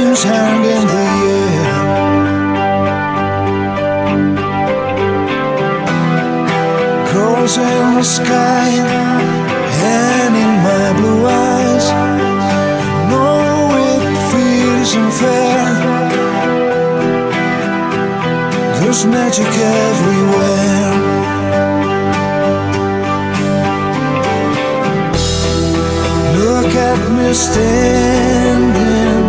dreams hang in the air. Crows in the sky and in my blue eyes. No, it feels unfair. There's magic everywhere. Look at me standing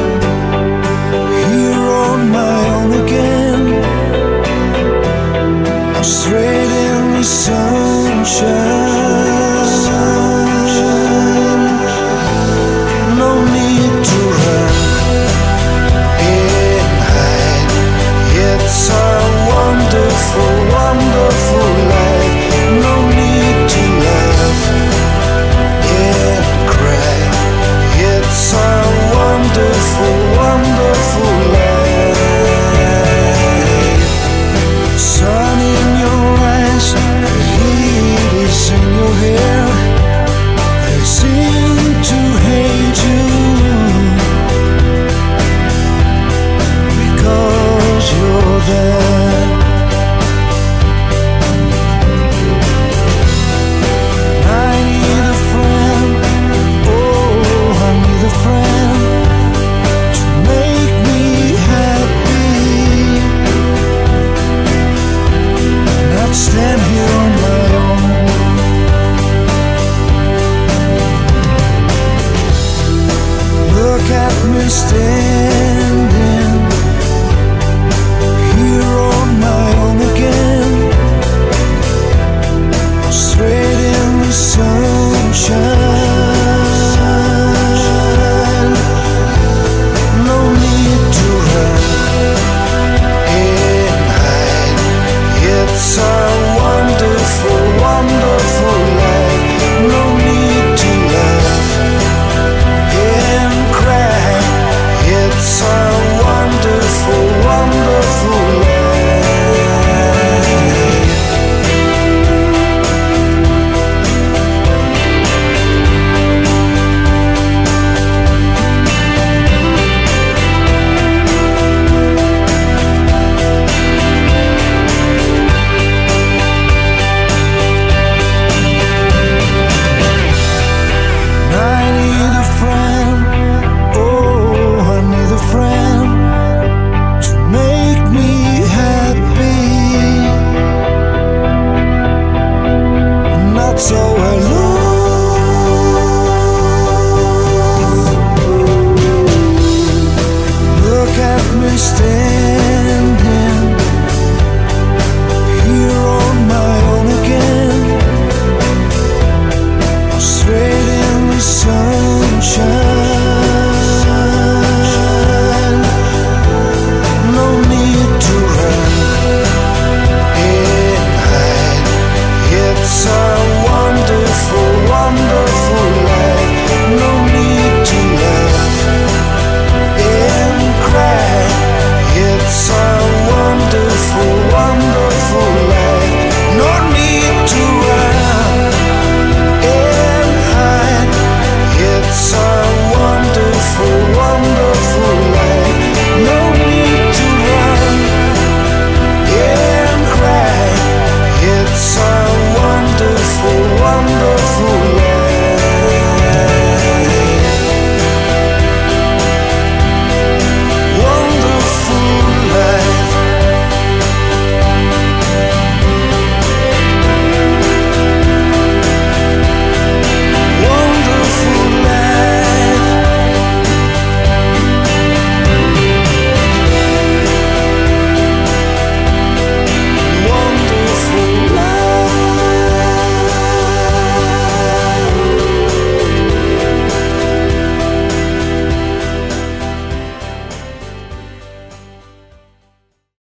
here on my own again. I'm straight in the sunshine. No need to run and hide. It's a wonderful, wonderful life. No need to laugh and cry. It's a wonderful, wonderful life. Sun in your eyes, heat is in your hair. I seem to hate you because you're there. I need a friend, oh, I need a friend to make me happy, not stand here on my own. Look at me